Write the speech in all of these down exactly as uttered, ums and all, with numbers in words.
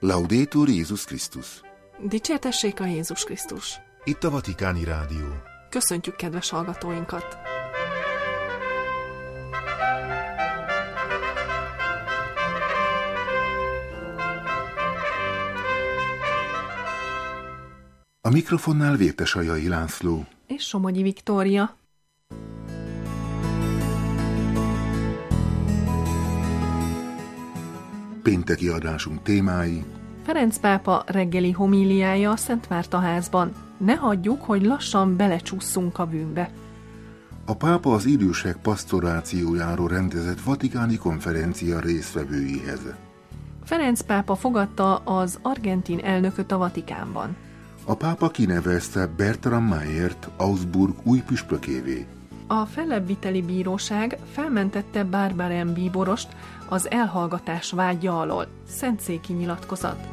Laudetur Jézus Krisztus. Dicsértessék a Jézus Krisztus. Itt a Vatikáni Rádió. Köszöntjük kedves hallgatóinkat! A mikrofonnál Vértesajai László és Somogyi Viktória. Pénteki adásunk témái: Ferenc pápa reggeli homíliája a Szent Márta házban. Ne hagyjuk, hogy lassan belecsúszunk a bűnbe. A pápa az idősek pasztorációjáról rendezett vatikáni konferencia résztvevőihez. Ferenc pápa fogadta az argentin elnököt a Vatikánban. A pápa kinevezte Bertram Mayert Augsburg új püspökévé. A fellebbviteli bíróság felmentette Barbaren bíborost az elhallgatás vádja alól. Szentszéki nyilatkozat.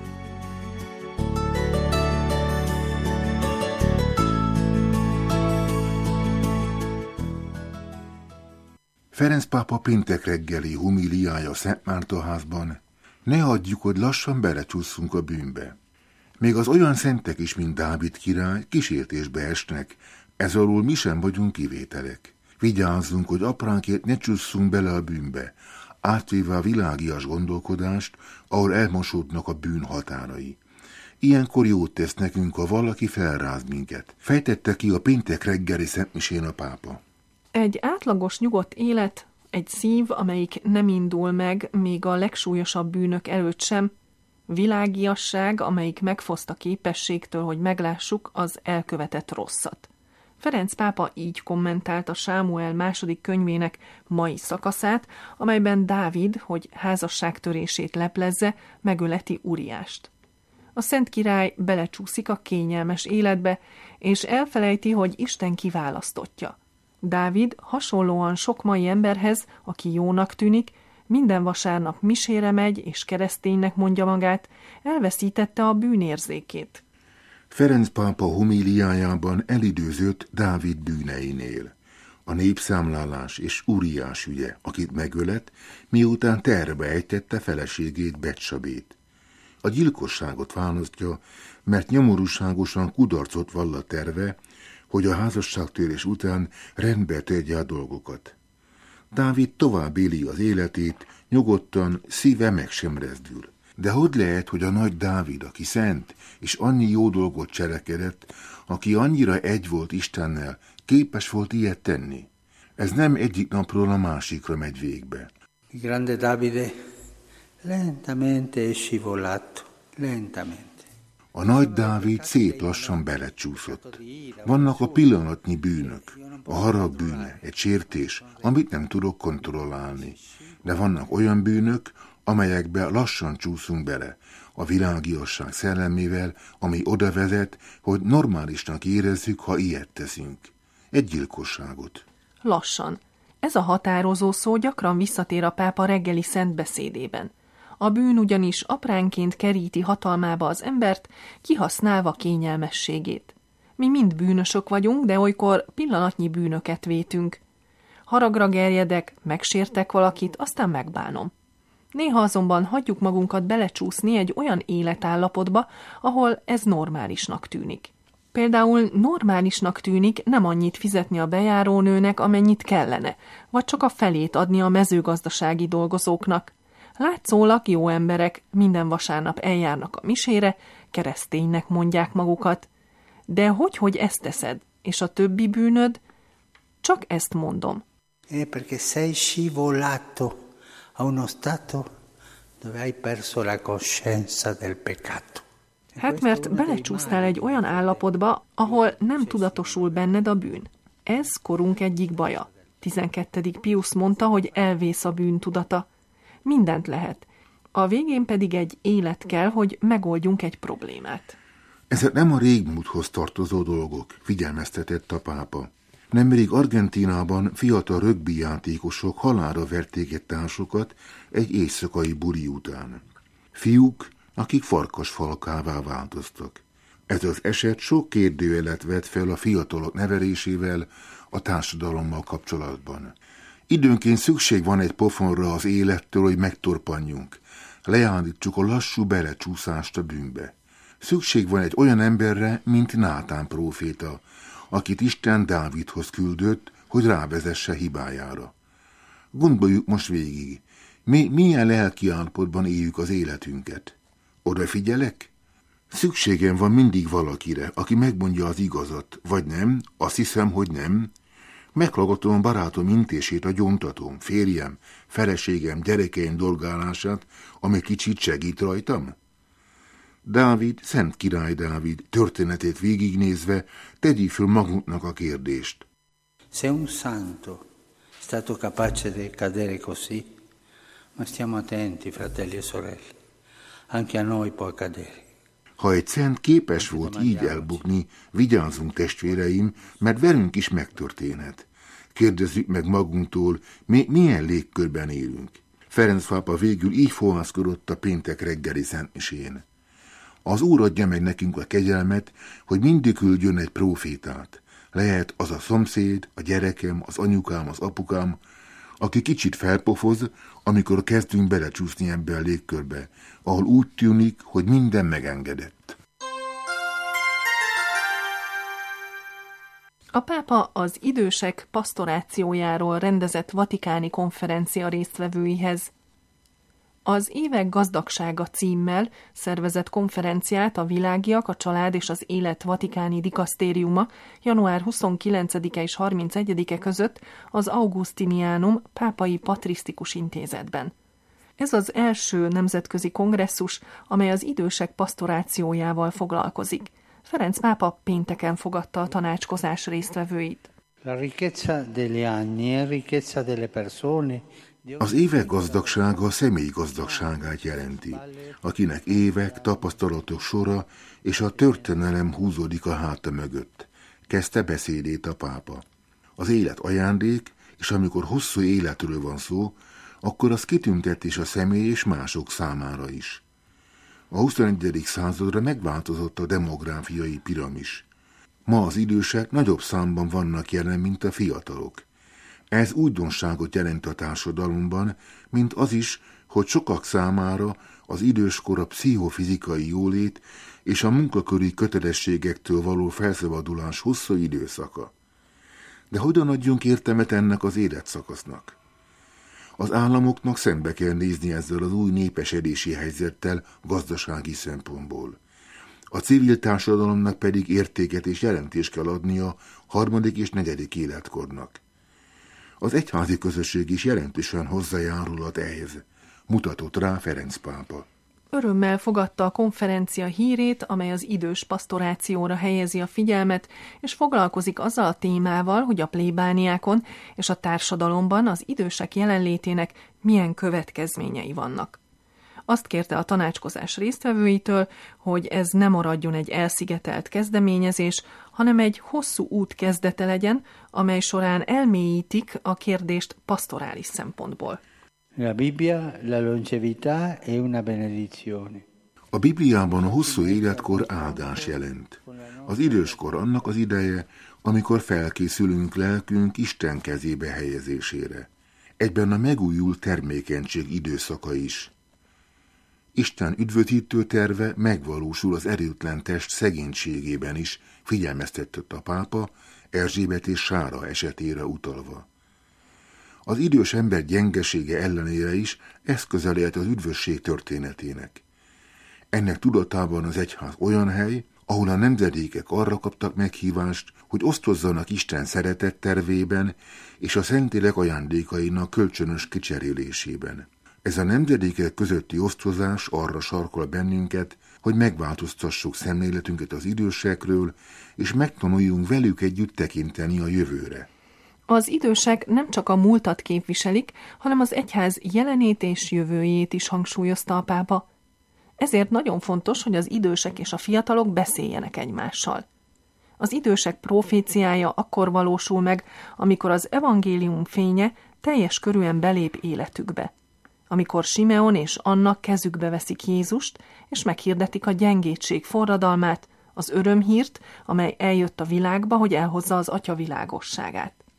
Ferenc pápa péntek reggeli homíliája a Szent Márta házban: ne hagyjuk, hogy lassan belecsúszunk a bűnbe. Még az olyan szentek is, mint Dávid király, kísértésbe esnek, ez alól mi sem vagyunk kivételek. Vigyázzunk, hogy apránként ne csúszunk bele a bűnbe, átvéve a világias gondolkodást, ahol elmosódnak a bűn határai. Ilyenkor jót tesz nekünk, ha valaki felráz minket. Fejtette ki a péntek reggeli szentmisén a pápa. Egy átlagos nyugodt élet, egy szív, amelyik nem indul meg még a legsúlyosabb bűnök előtt sem, világiasság, amelyik megfoszt a képességtől, hogy meglássuk az elkövetett rosszat. Ferenc pápa így kommentálta Sámuel második könyvének mai szakaszát, amelyben Dávid, hogy házasságtörését leplezze, megöleti Uriást. A Szent Király belecsúszik a kényelmes életbe, és elfelejti, hogy Isten kiválasztottja. Dávid hasonlóan sok mai emberhez, aki jónak tűnik, minden vasárnap misére megy és kereszténynek mondja magát, elveszítette a bűnérzékét. Ferenc pápa homíliájában elidőzött Dávid bűneinél. A népszámlálás és Uriás ügye, akit megölet, miután terve ejtette feleségét Betsabét. A gyilkosságot választja, mert nyomorúságosan kudarcot vall a terve, hogy a házasságtörés után rendbe tegye a dolgokat. Dávid tovább éli az életét, nyugodtan, szíve meg sem rezdül. De hogy lehet, hogy a nagy Dávid, aki szent, és annyi jó dolgot cselekedett, aki annyira egy volt Istennel, képes volt ilyet tenni? Ez nem egyik napról a másikra megy végbe. Grande Davide lentamente è scivolato, lentamente. A nagy Dávid szép lassan belecsúszott. Vannak a pillanatnyi bűnök, a harag bűne, egy sértés, amit nem tudok kontrollálni. De vannak olyan bűnök, amelyekbe lassan csúszunk bele, a világiasság szellemével, ami oda vezet, hogy normálisnak érezzük, ha ilyet teszünk. Egy gyilkosságot. Lassan. Ez a határozó szó gyakran visszatér a pápa reggeli szent beszédében. A bűn ugyanis apránként keríti hatalmába az embert, kihasználva kényelmességét. Mi mind bűnösök vagyunk, de olykor pillanatnyi bűnöket vétünk. Haragra gerjedek, megsértek valakit, aztán megbánom. Néha azonban hagyjuk magunkat belecsúszni egy olyan életállapotba, ahol ez normálisnak tűnik. Például normálisnak tűnik nem annyit fizetni a bejárónőnek, amennyit kellene, vagy csak a felét adni a mezőgazdasági dolgozóknak. Látszólag jó emberek, minden vasárnap eljárnak a misére, kereszténynek mondják magukat. De hogy, hogy ezt teszed, és a többi bűnöd? Csak ezt mondom. Eh, perché sei scivolato a uno stato dove hai perso la coscienza del peccato. Hát mert belecsúsztál egy olyan állapotba, ahol nem tudatosul benned a bűn. Ez korunk egyik baja. tizenkettedik Piusz mondta, hogy elvész a bűn tudata. Mindent lehet. A végén pedig egy élet kell, hogy megoldjunk egy problémát. Ezek nem a régmúlthoz tartozó dolgok, figyelmeztetett a pápa. Nemrég Argentínában fiatal rögbi játékosok halálra verték egy társukat egy éjszakai buli után. Fiúk, akik farkasfalkává változtak. Ez az eset sok kérdőjelet vet fel a fiatalok nevelésével, a társadalommal kapcsolatban. Időnként szükség van egy pofonra az élettől, hogy megtorpanjunk. leállítsuk a lassú belecsúszást a bűnbe. Szükség van egy olyan emberre, mint Nátán próféta, akit Isten Dávidhoz küldött, hogy rávezesse hibájára. Gondoljuk most végig, mi milyen lelki állapotban éljük az életünket. Odafigyelek? Szükségem van mindig valakire, aki megmondja az igazat, vagy nem, azt hiszem, hogy nem. Meghallgatom a barátom intését, a gyóntatom, férjem, feleségem, gyerekeim dolgálását, ami kicsit segít rajtam. Dávid, Szent Király Dávid történetét végignézve tegyük föl magunknak a kérdést. Se un santo è stato capace di cadere così, ma stiamo attenti, fratelli e sorelle, anche a noi può accadere. Ha egy szent képes volt így elbukni, vigyázzunk testvéreim, mert velünk is megtörténhet. Kérdezzük meg magunktól, mi milyen légkörben élünk. Ferenc pápa végül így fohászkodott a péntek reggeli szentmisén. Az Úr adja meg nekünk a kegyelmet, hogy mindig küldjön egy prófétát. Lehet az a szomszéd, a gyerekem, az anyukám, az apukám, aki kicsit felpofoz, amikor kezdünk belecsúszni ebbe a légkörbe, ahol úgy tűnik, hogy minden megengedett. A pápa az idősek pasztorációjáról rendezett vatikáni konferencia résztvevőihez az Évek gazdagsága címmel szervezett konferenciát a Világiak, a Család és az Élet Vatikáni Dikasztériuma január huszonkilencedike és harmincegyedike között az Augustinianum Pápai Patrisztikus Intézetben. Ez az első nemzetközi kongresszus, amely az idősek pasztorációjával foglalkozik. Ferenc pápa pénteken fogadta a tanácskozás résztvevőit. La ricchezza degli anni è ricchezza delle persone. Az évek gazdagsága a személy gazdagságát jelenti, akinek évek, tapasztalatok sora és a történelem húzódik a háta mögött. Kezdte beszédét a pápa. Az élet ajándék, és amikor hosszú életről van szó, akkor az kitüntetés a személy és mások számára is. A huszonegyedik századra megváltozott a demográfiai piramis. Ma az idősek nagyobb számban vannak jelen, mint a fiatalok. Ez újdonságot jelent a társadalomban, mint az is, hogy sokak számára az időskor a pszichofizikai jólét és a munkaköri kötelességektől való felszabadulás hosszú időszaka. De hogyan adjunk értelmet ennek az életszakasznak? Az államoknak szembe kell nézni ezzel az új népesedési helyzettel gazdasági szempontból. A civil társadalomnak pedig értéket és jelentést kell adnia harmadik és negyedik életkornak. Az egyházi közösség is jelentősen hozzájárulhat ehhez, mutatott rá Ferenc pápa. Örömmel fogadta a konferencia hírét, amely az idős pasztorációra helyezi a figyelmet, és foglalkozik azzal a témával, hogy a plébániákon és a társadalomban az idősek jelenlétének milyen következményei vannak. Azt kérte a tanácskozás résztvevőitől, hogy ez ne maradjon egy elszigetelt kezdeményezés, hanem egy hosszú út kezdete legyen, amely során elmélyítik a kérdést pastorális szempontból. La Bibbia, la longevità è una benedizione. A Bibliában a hosszú életkor áldás jelent. Az időskor annak az ideje, amikor felkészülünk lelkünk Isten kezébe helyezésére. Egyben a megújult termékenység időszaka is. Isten üdvözítő terve megvalósul az erőtlen test szegénységében is, figyelmeztetett a pápa, Erzsébet és Sára esetére utalva. Az idős ember gyengesége ellenére is eszköze lehet az üdvösség történetének. Ennek tudatában az egyház olyan hely, ahol a nemzedékek arra kaptak meghívást, hogy osztozzanak Isten szeretett tervében és a Szentlélek ajándékainak kölcsönös kicserélésében. Ez a nemzedékek közötti osztozás arra sarkol bennünket, hogy megváltoztassuk szemléletünket az idősekről, és megtanuljunk velük együtt tekinteni a jövőre. Az idősek nem csak a múltat képviselik, hanem az egyház jelenét és jövőjét is hangsúlyozta a pápa. Ezért nagyon fontos, hogy az idősek és a fiatalok beszéljenek egymással. Az idősek proféciája akkor valósul meg, amikor az evangélium fénye teljes körűen belép életükbe. Amikor Simeon és Anna kezükbe veszik Jézust, és meghirdetik a gyengétség forradalmát, az örömhírt, amely eljött a világba, hogy elhozza az Atya világosságát.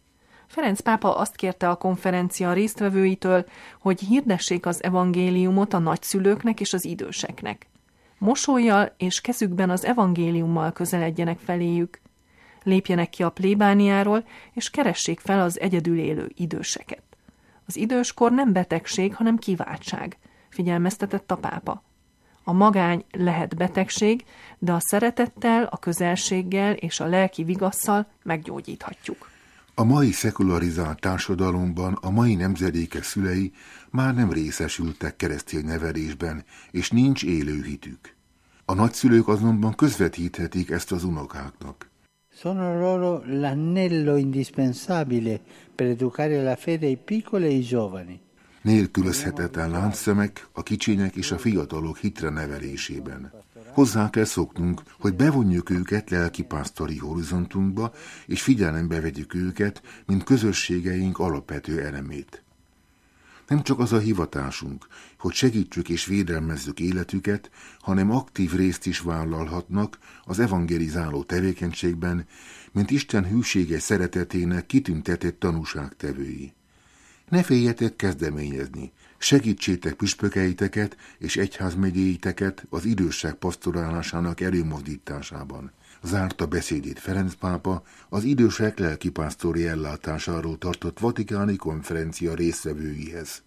Ferenc pápa azt kérte a konferencia résztvevőitől, hogy hirdessék az evangéliumot a nagyszülőknek és az időseknek. Mosollyal és kezükben az evangéliummal közeledjenek feléjük. Lépjenek ki a plébániáról, és keressék fel az egyedül élő időseket. Az időskor nem betegség, hanem kiváltság, figyelmeztetett a pápa. A magány lehet betegség, de a szeretettel, a közelséggel és a lelki vigasszal meggyógyíthatjuk. A mai szekularizált társadalomban a mai nemzedékek szülei már nem részesültek keresztény nevelésben, és nincs élő hitük. A nagyszülők azonban közvetíthetik ezt az unokáknak. Sono loro l'anello indispensabile per educare la fede ai piccoli e ai giovani. Nélkülözhetetlen láncszemek a kicsinyek és a fiatalok hitre nevelésében. Hozzá kell szoknunk, hogy bevonjuk őket lelkipásztori horizontunkba, és figyelembe vegyük őket, mint közösségeink alapvető elemét. Nem csak az a hivatásunk, hogy segítsük és védelmezzük életüket, hanem aktív részt is vállalhatnak az evangelizáló tevékenységben, mint Isten hűséges szeretetének kitüntetett tanúságtevői. Ne féljetek kezdeményezni, segítsétek püspökeiteket és egyházmegyéiteket az idősek pastorálásának előmozdításában. Zárta beszédét Ferenc pápa az idősek lelkipásztori ellátásáról tartott vatikáni konferencia résztvevőihez.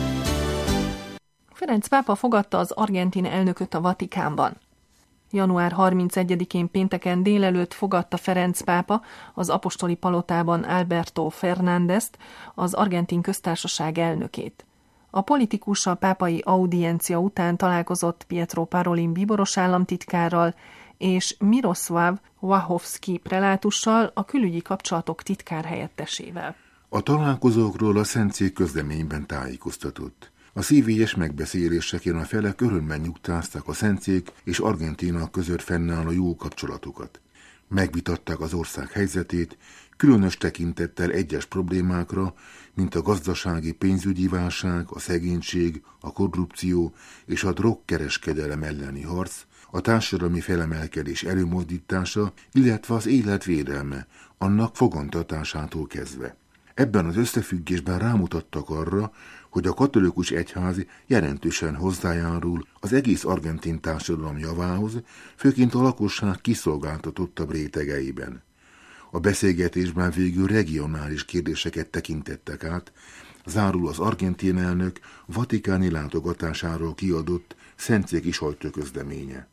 Ferenc pápa fogadta az argentin elnököt a Vatikánban. január harmincegyedikén pénteken délelőtt fogadta Ferenc pápa az apostoli palotában Alberto Fernándezt, az argentin köztársaság elnökét. A politikus a pápai audiencia után találkozott Pietro Parolin bíboros államtitkárral és Miroslav Wachowski prelátussal, a külügyi kapcsolatok titkárhelyettesével. A találkozókról a Szentszék közleményben tájékoztatott. A szívélyes megbeszéléseken a felek örömmel nyugtázták a Szentszék és Argentína között fennálló jó kapcsolatokat. Megvitatták az ország helyzetét, különös tekintettel egyes problémákra, mint a gazdasági pénzügyi válság, a szegénység, a korrupció és a drogkereskedelem elleni harc, a társadalmi felemelkedés előmozdítása, illetve az élet védelme, annak fogantatásától kezdve. Ebben az összefüggésben rámutattak arra, hogy a katolikus egyház jelentősen hozzájárul az egész argentin társadalom javához, főként a lakosság kiszolgáltatottabb rétegeiben. A beszélgetésben végül regionális kérdéseket tekintettek át, zárul az argentin elnök vatikáni látogatásáról kiadott szentszéki sajtóközleménye.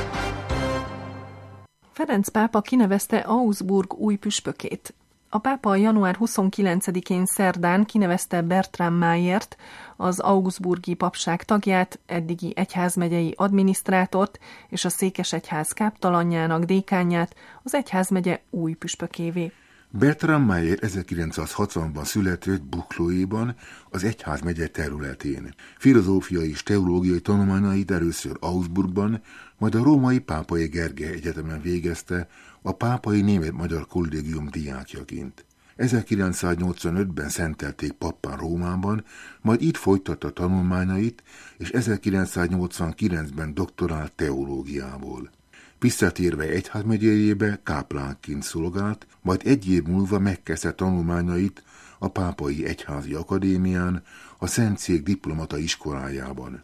Ferenc pápa kinevezte Augsburg új püspökét. A pápa január huszonkilencedikén szerdán kinevezte Bertram Mayert, az augsburgi papság tagját, eddigi egyházmegyei adminisztrátort és a székesegyház káptalanjának dékánját, az egyházmegye új püspökévé. Bertram Mayer ezerkilencszázhatvanban született Buchloéban, az egyházmegye területén. Filozófiai és teológiai tanulmányait először Augsburgban, majd a római Pápai Gergely Egyetemen végezte a Pápai Német-Magyar Kollégium diákjaként. ezerkilencszáznyolcvanötben szentelték pappá Rómában, majd itt folytatta tanulmányait, és ezerkilencszáznyolcvankilencben doktorált teológiából. Visszatérve egyházmegyéjébe káplánként szolgált, majd egy év múlva megkezdte tanulmányait a Pápai Egyházi Akadémián, a Szentszék diplomata iskolájában.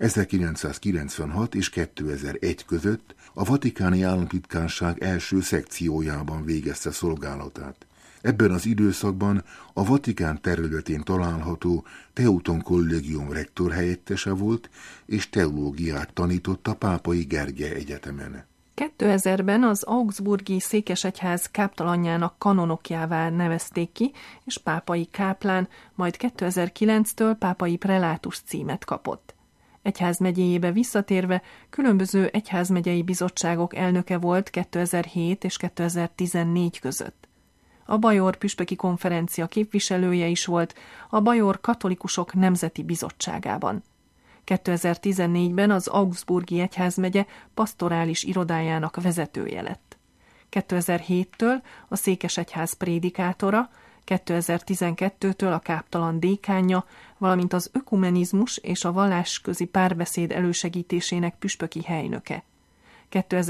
ezerkilencszázkilencvenhat és kétezer-egy között a Vatikáni Államtitkárság első szekciójában végezte szolgálatát. Ebben az időszakban a Vatikán területén található Teuton Kollégium rektor helyettese volt, és teológiát tanított a Pápai Gergely Egyetemen. kétezerben az augsburgi székesegyház káptalanjának kanonokjává nevezték ki, és pápai káplán, majd kétezer-kilenctől pápai prelátus címet kapott. Egyházmegyéjébe visszatérve különböző egyházmegyei bizottságok elnöke volt kétezer-hét és kétezer-tizennégy között. A Bajor Püspöki Konferencia képviselője is volt a Bajor Katolikusok Nemzeti Bizottságában. kétezer-tizennégyben az Augsburgi Egyházmegye pastorális irodájának vezetője lett. kétezer-héttől a Székesegyház prédikátora, kétezer-tizenkettőtől a káptalan dékánja, valamint az ökumenizmus és a vallásközi párbeszéd elősegítésének püspöki helynöke.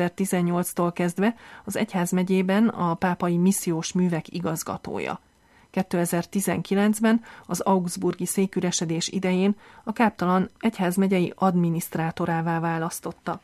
kétezer-tizennyolctól kezdve az egyházmegyében a pápai missziós művek igazgatója. kétezer-tizenkilencben az augsburgi széküresedés idején a káptalan egyházmegyei adminisztrátorává választotta.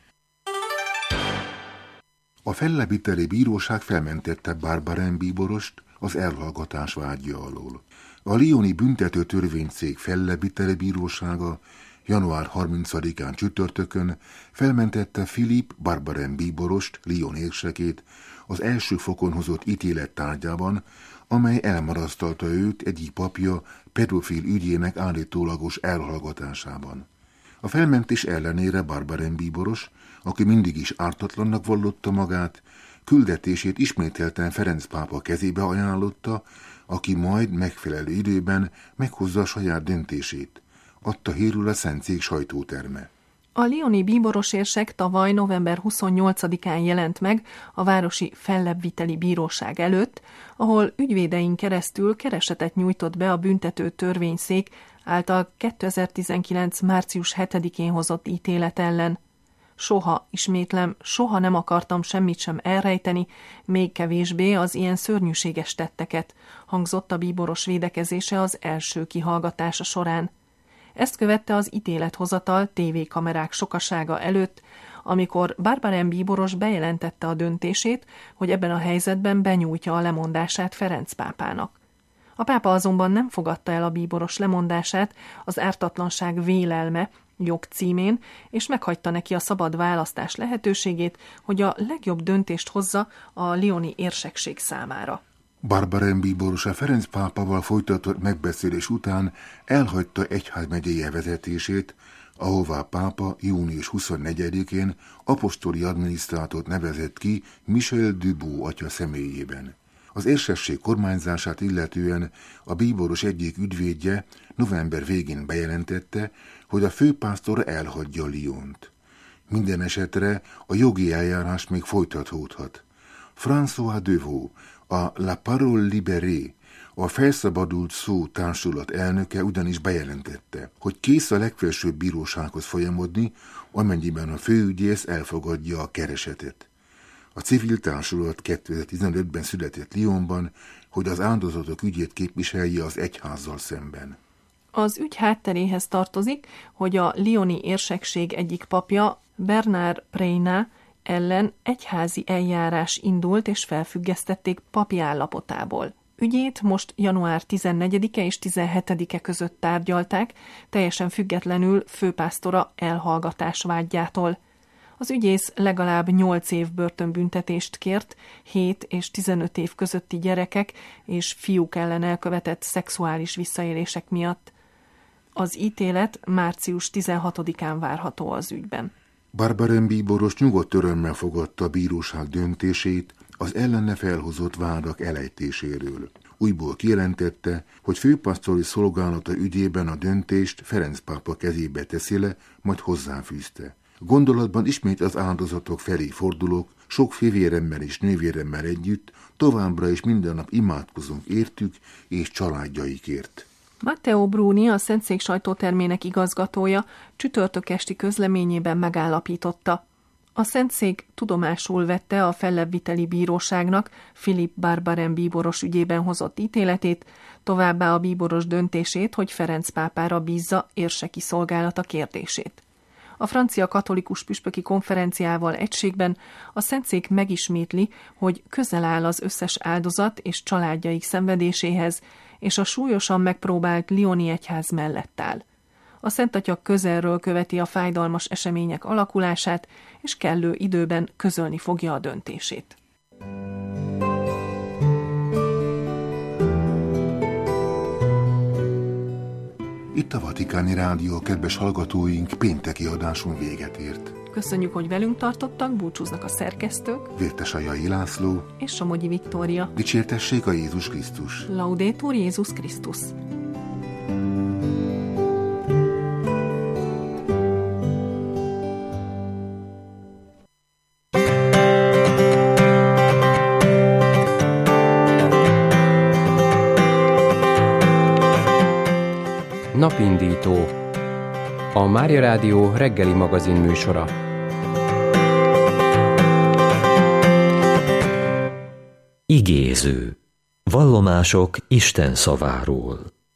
A fellebbviteli bíróság felmentette Barbaren bíborost az elhallgatás vádja alól. A lyoni büntető törvényszék fellebbviteli bírósága január harmincadikán csütörtökön felmentette Philippe Barbaren bíborost, Lyon érsekét az első fokon hozott ítélet tárgyában, amely elmarasztalta őt egyik papja pedofil ügyének állítólagos elhallgatásában. A felmentés ellenére Barbaren bíboros, aki mindig is ártatlannak vallotta magát, küldetését ismételten Ferenc pápa kezébe ajánlotta, aki majd megfelelő időben meghozza a saját döntését, adta hírül a Szentszék sajtóterme. A lyoni bíborosérsek tavaly november huszonnyolcadikán jelent meg a városi fellebbviteli bíróság előtt, ahol ügyvédein keresztül keresetet nyújtott be a büntető törvényszék által kétezer-tizenkilenc. március hetedikén hozott ítélet ellen. Soha, ismétlem, soha nem akartam semmit sem elrejteni, még kevésbé az ilyen szörnyűséges tetteket, hangzott a bíboros védekezése az első kihallgatása során. Ezt követte az ítélethozatal tévékamerák sokasága előtt, amikor Barbaren bíboros bejelentette a döntését, hogy ebben a helyzetben benyújtja a lemondását Ferenc pápának. A pápa azonban nem fogadta el a bíboros lemondását az ártatlanság vélelme jogcímén, és meghagyta neki a szabad választás lehetőségét, hogy a legjobb döntést hozza a lyoni érsekség számára. Barbaren bíboros a Ferenc pápával folytatott megbeszélés után elhagyta egyházmegyei vezetését, ahová a pápa június huszonnegyedikén apostoli adminisztrátort nevezett ki Michel Dubout atya személyében. Az érsekség kormányzását illetően a bíboros egyik ügyvédje november végén bejelentette, hogy a főpásztor elhagyja Lyont. Minden esetre a jogi eljárás még folytatódhat. François Deveau, a La Parole Libérée, a Felszabadult Szó társulat elnöke ugyanis bejelentette, hogy kész a legfelsőbb bírósághoz folyamodni, amennyiben a főügyész elfogadja a keresetet. A civil társulat kétezer-tizenötben született Lyonban, hogy az áldozatok ügyét képviselje az egyházzal szemben. Az ügy hátteréhez tartozik, hogy a lyoni érsekség egyik papja, Bernard Preyna ellen egyházi eljárás indult és felfüggesztették papi állapotából. Ügyét most január tizennegyedike és tizenhetedike között tárgyalták, teljesen függetlenül főpásztora elhallgatás vádjától. Az ügyész legalább nyolc év börtönbüntetést kért, hét és tizenöt év közötti gyerekek és fiúk ellen elkövetett szexuális visszaélések miatt. Az ítélet március tizenhatodikán várható az ügyben. Barbaren bíboros nyugodt örömmel fogadta a bíróság döntését az ellene felhozott vádak elejtéséről. Újból kijelentette, hogy főpasztori szolgálata ügyében a döntést Ferenc pápa kezébe teszi le, majd hozzáfűzte. Gondolatban ismét az áldozatok felé fordulok, sok fivéremmel és nővéremmel együtt, továbbra is minden nap imádkozunk értük és családjaikért. Matteo Bruni, a Szentszék sajtótermének igazgatója csütörtök esti közleményében megállapította. A Szentszék tudomásul vette a fellebbviteli bíróságnak Philippe Barbaren bíboros ügyében hozott ítéletét, továbbá a bíboros döntését, hogy Ferenc pápára bízza érseki szolgálata kérdését. A francia katolikus püspöki konferenciával egységben a Szentszék megismétli, hogy közel áll az összes áldozat és családjaik szenvedéséhez, és a súlyosan megpróbált lyoni egyház mellett áll. A Szent Atya közelről követi a fájdalmas események alakulását, és kellő időben közölni fogja a döntését. Itt a Vatikáni Rádió, kedves hallgatóink, pénteki adásunk véget ért. Köszönjük, hogy velünk tartottak, búcsúznak a szerkesztők, Vértesajai László és Somogyi Viktória. Dicsértessék a Jézus Krisztus! Laudetur Jézus Krisztus! Napindító, a Mária Rádió reggeli magazin műsora. Igéző. Vallomások Isten szaváról.